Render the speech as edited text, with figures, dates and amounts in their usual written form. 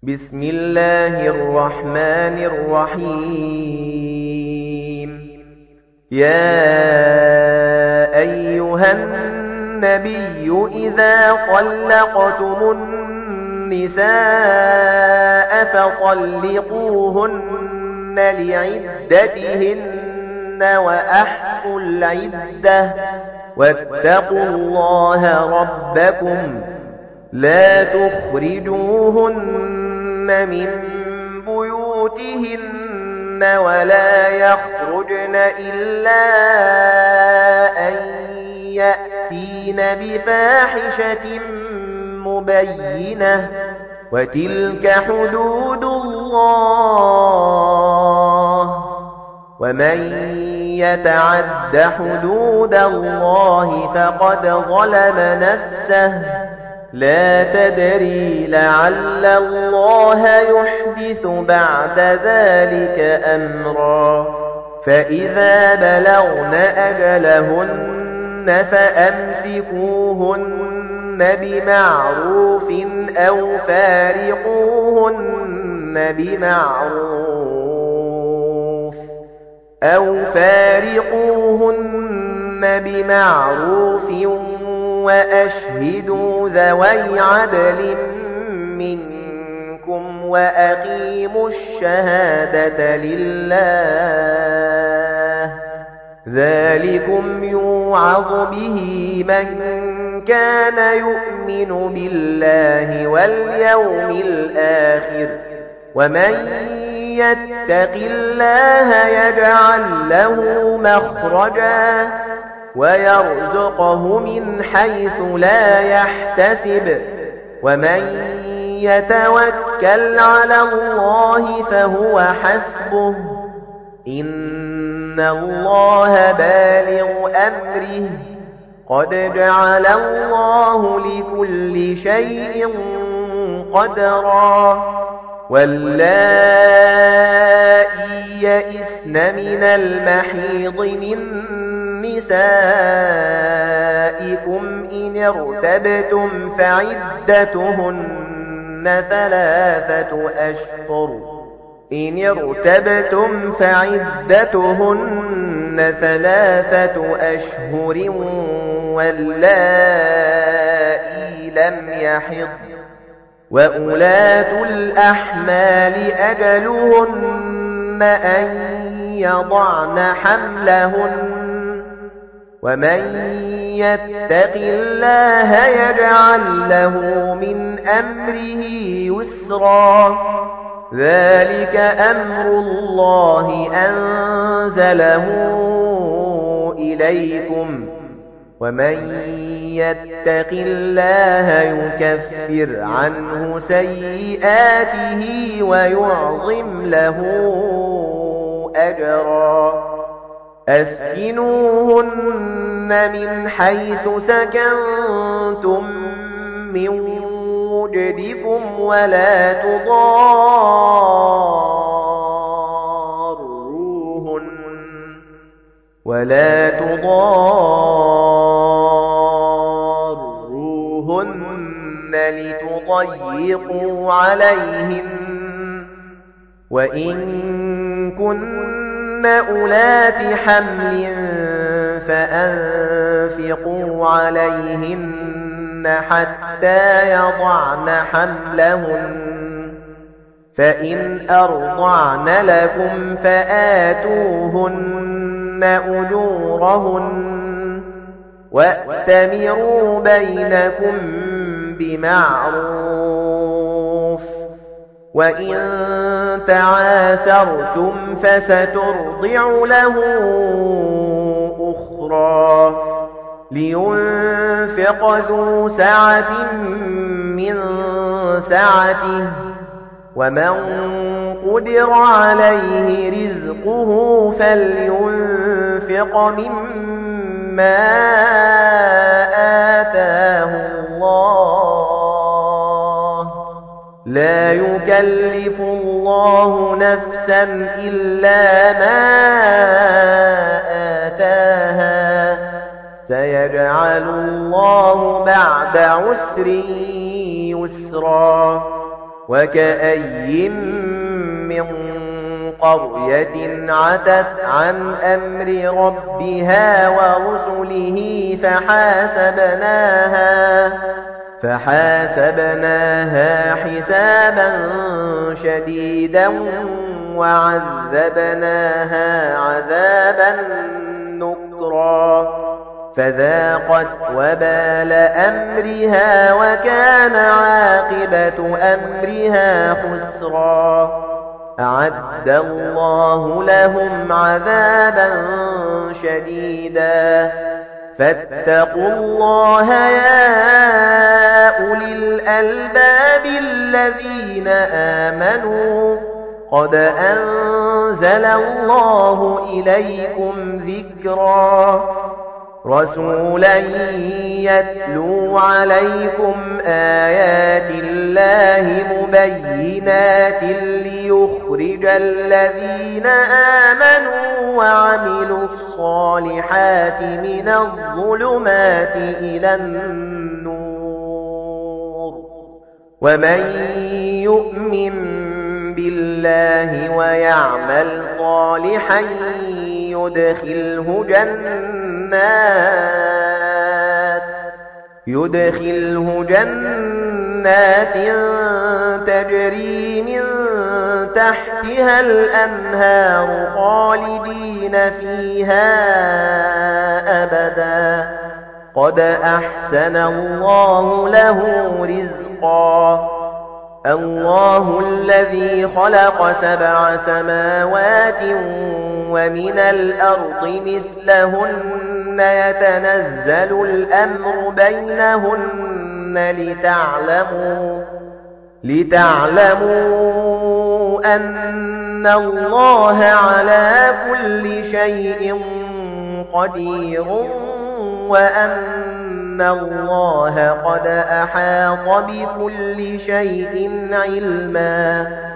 بسم الله الرحمن الرحيم يا أيها النبي إذا طلقتم النساء فطلقوهن لعدتهن وأحصوا العدة واتقوا الله ربكم لا تخرجوهن من بيوتهن ولا يخرجن إلا أن يأتين بفاحشة مبينة وتلك حدود الله ومن يتعد حدود الله فقد ظلم نفسه لا تدري لعل الله يحدث بعد ذلك أمرا فإذا بلغن أجلهن فأمسكوهن بمعروف أو فارقوهن بمعروف وأشهدوا ذوي عدل منكم وأقيموا الشهادة لله ذلكم يوعظ به من كان يؤمن بالله واليوم الآخر ومن يتق الله يجعل له مخرجا ويرزقه من حيث لا يحتسب ومن يتوكل على الله فهو حسبه إن الله بالغ أمره قد جعل الله لكل شيء قدرا واللائي يئسن من المحيض من نسائكم إن ارتبتم فعدتهن ثلاثة أشهر واللائي لم يحضن وأولاة الأحمال أجلهن أن يضعن حملهن ومن يتق الله يجعل له من أمره يسرا ذلك أمر الله أنزله إليكم ومن يتق الله يكفر عنه سيئاته ويعظم له أجرا أسكنوهن من حيث سكنتم من وجدكم ولا تضاروهن لتضيقوا عليهن وإن كن أولات حمل فأنفقوا عليهن حتى يضعن حملهن فإن أرضعن لكم فآتوهن أجورهن وأتمروا بينكم بمعروف وإن تعاسرتم فسترضع له أخرى لينفق ذو سعة من سعته ومن قدر عليه رزقه فلينفق مما آتاه الله لا يكلف الله نفسا إلا ما آتاها سيجعل الله بعد عسر يسرا وكأي من قرية عتت عن أمر ربها ورسله فحاسبناها حسابا شديدا وعذبناها عذابا نكرا فذاقت وبال أمرها وكان عاقبة أمرها خسرا أعد الله لهم عذابا شديدا فاتقوا الله يا أولي الألباب الذين آمنوا قد أنزل الله إليكم ذكرا رسولا يتلو عليكم آيات الله مبينات ليخرج الذين آمنوا وعملوا الصالحات من الظلمات إلى النور ومن يؤمن بالله ويعمل صالحا يدخله جنات تجري من تحتها الأنهار خالدين فيها أبدا قد أحسن الله له رزقا الله الذي خلق 7 سماوات ومن الأرض مثلهن يتنزل الأمر بينهن لتعلموا أن الله على كل شيء قدير وأن الله قد أحاط بكل شيء علما